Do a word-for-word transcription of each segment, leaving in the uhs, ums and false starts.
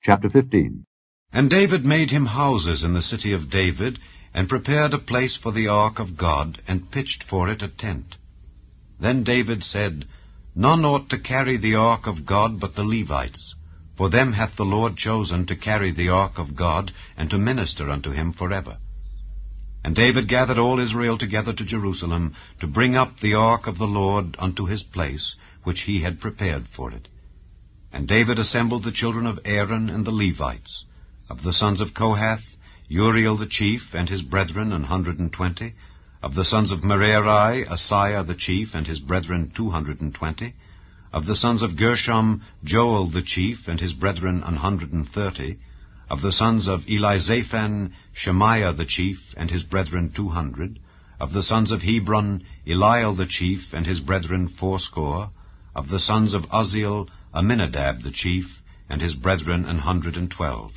Chapter fifteen. And David made him houses in the city of David, and prepared a place for the ark of God, and pitched for it a tent. Then David said, None ought to carry the ark of God but the Levites, for them hath the Lord chosen to carry the ark of God, and to minister unto him forever. And David gathered all Israel together to Jerusalem, to bring up the ark of the Lord unto his place, which he had prepared for it. And David assembled the children of Aaron and the Levites. Of the sons of Kohath, Uriel the chief, and his brethren, an hundred and twenty. Of the sons of Merari, Asaiah the chief, and his brethren, two hundred and twenty. Of the sons of Gershom, Joel the chief, and his brethren, an hundred and thirty. Of the sons of Elizaphan, Shemaiah the chief, and his brethren, two hundred. Of the sons of Hebron, Eliel the chief, and his brethren, fourscore. Of the sons of Uzziel, Aminadab the chief, and his brethren, an hundred and twelve.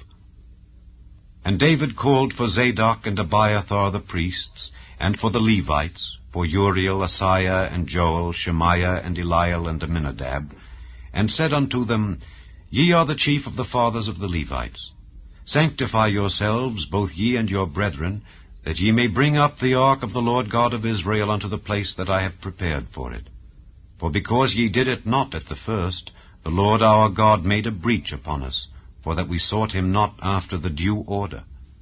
And David called for Zadok and Abiathar the priests, and for the Levites, for Uriel, Asaiah, and Joel, Shemaiah, and Eliel, and Aminadab, and said unto them, Ye are the chief of the fathers of the Levites. Sanctify yourselves, both ye and your brethren, that ye may bring up the ark of the Lord God of Israel unto the place that I have prepared for it. For because ye did it not at the first, the Lord our God made a breach upon us, for that we sought him not after the due order.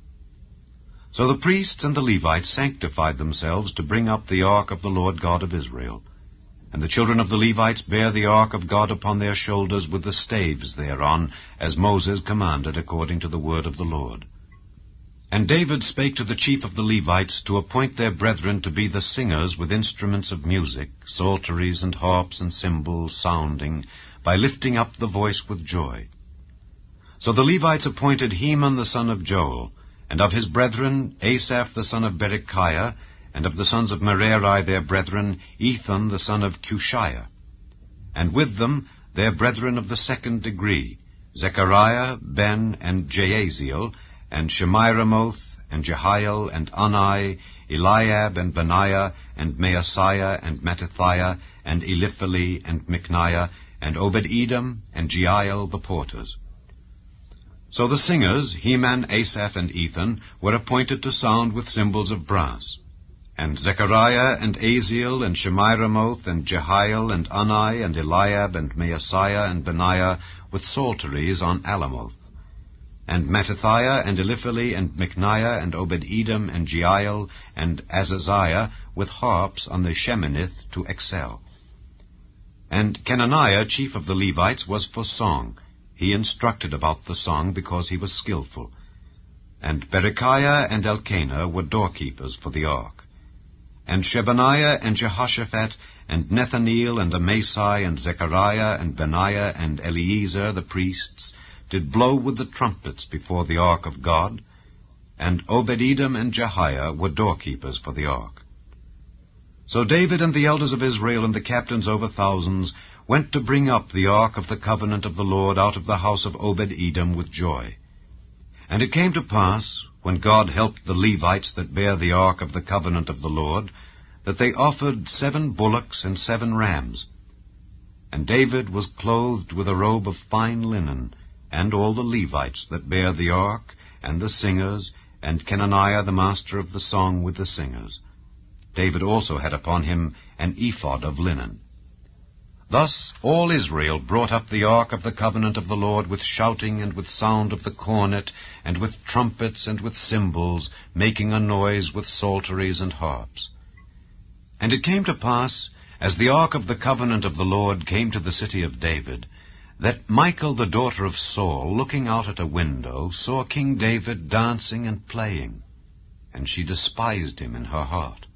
So the priests and the Levites sanctified themselves to bring up the ark of the Lord God of Israel. And the children of the Levites bare the ark of God upon their shoulders with the staves thereon, as Moses commanded according to the word of the Lord. And David spake to the chief of the Levites to appoint their brethren to be the singers with instruments of music, psalteries and harps and cymbals sounding, by lifting up the voice with joy. So the Levites appointed Heman the son of Joel, and of his brethren Asaph the son of Berechiah, and of the sons of Merari their brethren Ethan the son of Cushiah. And with them their brethren of the second degree, Zechariah, Ben, and Jaaziel, and Shemiramoth, and Jehiel, and Ani, Eliab, and Benaiah, and Maaseiah, and Mattithiah, and Eliphali, and Micniah, and Obed-Edom, and Jeiel the porters. So the singers, Heman, Asaph, and Ethan, were appointed to sound with cymbals of brass. And Zechariah, and Aziel, and Shemiramoth, and Jehiel, and Ani, and Eliab, and Maaseiah, and Benaiah, with psalteries on Alamoth. And Mattithiah, and Eliphali, and Micniah, and Obed-Edom, and Jeiel, and Azaziah, with harps on the Sheminith to excel. And Kenaniah, chief of the Levites, was for song. He instructed about the song because he was skillful. And Berechiah and Elkanah were doorkeepers for the ark. And Shebaniah and Jehoshaphat, and Nethaneel and Amasai, and Zechariah, and Benaiah, and Eliezer the priests, did blow with the trumpets before the ark of God. And Obed-Edom and Jehiah were doorkeepers for the ark. So David and the elders of Israel and the captains over thousands went to bring up the ark of the covenant of the Lord out of the house of Obed-Edom with joy. And it came to pass, when God helped the Levites that bare the ark of the covenant of the Lord, that they offered seven bullocks and seven rams. And David was clothed with a robe of fine linen, and all the Levites that bare the ark, and the singers, and Kenaniah the master of the song with the singers. David also had upon him an ephod of linen. Thus all Israel brought up the ark of the covenant of the Lord with shouting, and with sound of the cornet, and with trumpets, and with cymbals, making a noise with psalteries and harps. And it came to pass, as the ark of the covenant of the Lord came to the city of David, that Michal the daughter of Saul, looking out at a window, saw King David dancing and playing, and she despised him in her heart.